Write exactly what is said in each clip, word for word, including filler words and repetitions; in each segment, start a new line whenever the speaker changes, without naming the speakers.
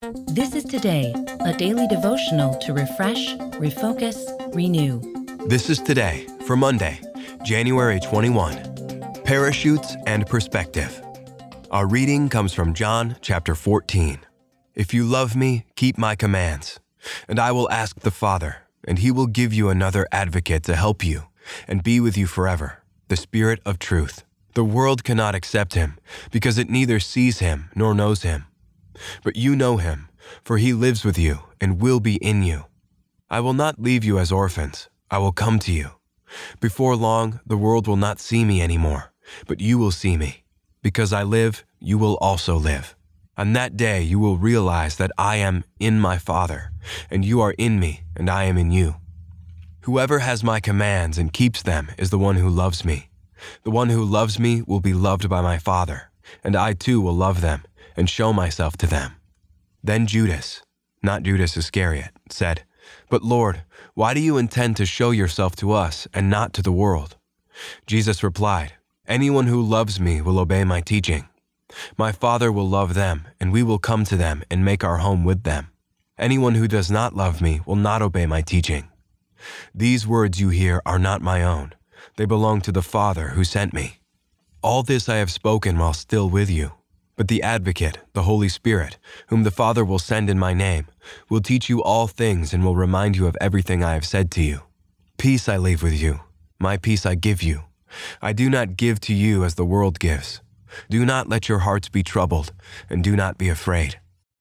This is Today, a daily devotional to refresh, refocus, renew.
This is Today for Monday, January twenty-first. Parachutes and Perspective. Our reading comes from John chapter fourteen. If you love me, keep my commands, and I will ask the Father, and he will give you another advocate to help you and be with you forever, the Spirit of truth. The world cannot accept him because it neither sees him nor knows him. But you know him, for he lives with you and will be in you. I will not leave you as orphans. I will come to you. Before long, the world will not see me anymore, but you will see me. Because I live, you will also live. On that day, you will realize that I am in my Father, and you are in me, and I am in you. Whoever has my commands and keeps them is the one who loves me. The one who loves me will be loved by my Father, and I too will love them and show myself to them. Then Judas, not Judas Iscariot, said, But Lord, why do you intend to show yourself to us and not to the world? Jesus replied, Anyone who loves me will obey my teaching. My Father will love them, and we will come to them and make our home with them. Anyone who does not love me will not obey my teaching. These words you hear are not my own. They belong to the Father who sent me. All this I have spoken while still with you. But the Advocate, the Holy Spirit, whom the Father will send in my name, will teach you all things and will remind you of everything I have said to you. Peace I leave with you. My peace I give you. I do not give to you as the world gives. Do not let your hearts be troubled, and do not be afraid.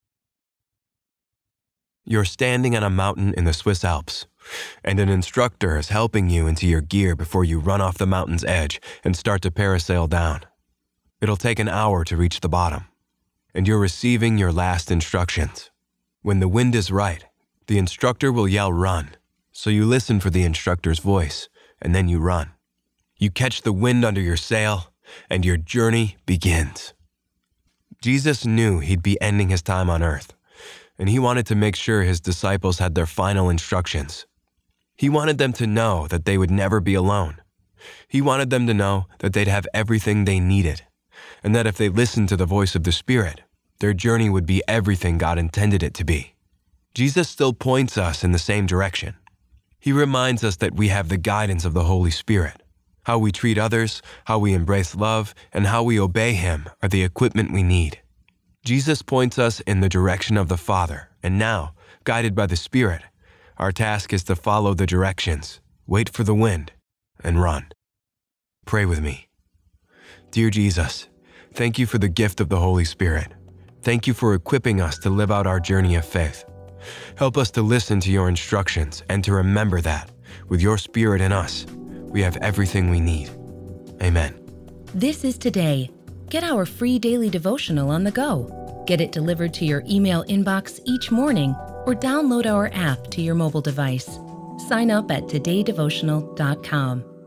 You're standing on a mountain in the Swiss Alps, and an instructor is helping you into your gear before you run off the mountain's edge and start to parasail down. It'll take an hour to reach the bottom, and you're receiving your last instructions. When the wind is right, the instructor will yell run, so you listen for the instructor's voice, and then you run. You catch the wind under your sail, and your journey begins. Jesus knew he'd be ending his time on earth, and he wanted to make sure his disciples had their final instructions. He wanted them to know that they would never be alone. He wanted them to know that they'd have everything they needed, and that if they listened to the voice of the Spirit, their journey would be everything God intended it to be. Jesus still points us in the same direction. He reminds us that we have the guidance of the Holy Spirit. How we treat others, how we embrace love, and how we obey him are the equipment we need. Jesus points us in the direction of the Father, and now, guided by the Spirit, our task is to follow the directions, wait for the wind, and run. Pray with me. Dear Jesus, thank you for the gift of the Holy Spirit. Thank you for equipping us to live out our journey of faith. Help us to listen to your instructions and to remember that, with your Spirit in us, we have everything we need. Amen.
This is Today. Get our free daily devotional on the go. Get it delivered to your email inbox each morning or download our app to your mobile device. Sign up at today devotional dot com.